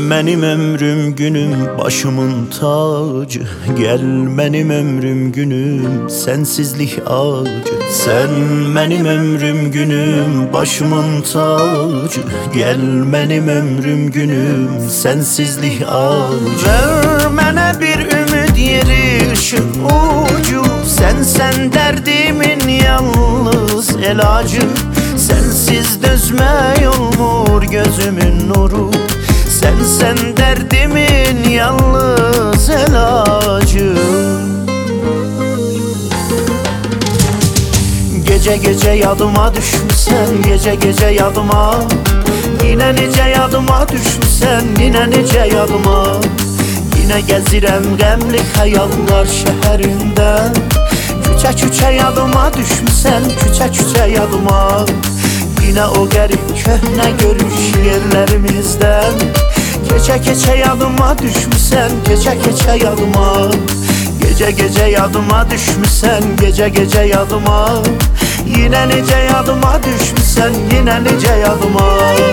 benim ömrüm günüm, başımın tacı. Gel benim ömrüm günüm, sensizlik acı. Sen benim ömrüm günüm, başımın tacı. Gel benim ömrüm günüm, sensizlik acı. Ver mənə bir ümid yeri, ışık ucu. Sen derdimin yalnız elacı. Sensiz dözmək olmur gözümün nuru. Sen derdimin yalnız elacı. Gece gece yadıma düşmüsən, gece gece yadıma. Yine nice yadıma düşmüsən, yine nice yadıma. Yine gezirəm qəmli xəyallar şəhərində. Küçə küçə yadıma düşmüsən, küçə küçə yadıma. Yine o qərib köhnə görüş yerlərimizdən. Keçə keçə yadıma düşmüsən, keçə keçə yadıma. Gece gece yadıma düşmüsən, gece gece yadıma. Yine nice yadıma düşmüsən, yine nice yadıma.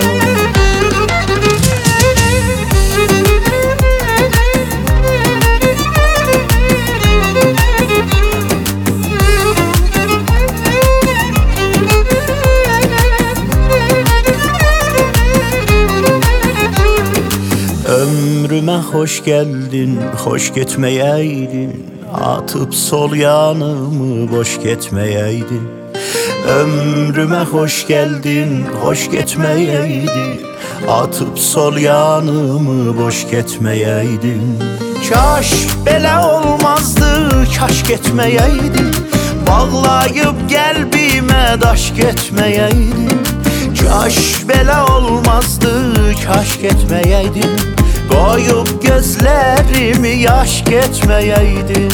Ömrüme hoş geldin, hoş getmeyeydin. Atıp sol yanımı boş getmeyeydin. Ömrüme hoş geldin, hoş getmeyeydin. Atıp sol yanımı boş getmeyeydin. Kaş belə olmazdı, kaş getmeyeydin. Bağlayıp qəlbimə daş getmeyeydin. Kaş belə olmazdı, kaş getmeyeydin. Koyup gözlerimi yaş getmeyeydin.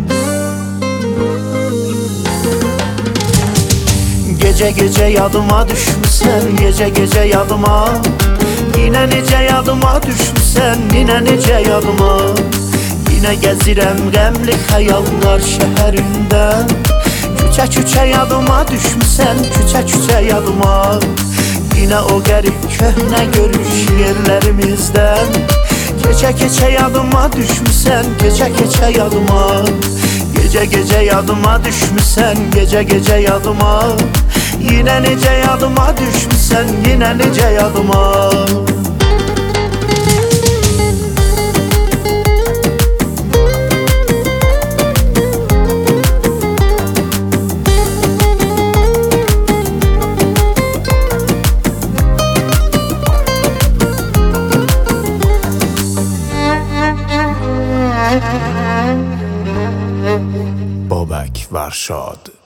Gece gece yadıma düşmüsən, gece gece yadıma. Yine nice yadıma düşmüsən, yine nice yadıma. Yine gezirəm qəmli xəyallar şəhərində. Küçə küçə yadıma düşmüsən, küçə küçə yadıma. Yine o qərib köhnə görüş yerlərimizdən. Keçə keçə yadıma düşmüsən, keçə keçə yadıma. Gece gece yadıma düşmüsən, gece gece yadıma. Yine nice yadıma düşmüsən, yine nice yadıma. Bobek Varşad.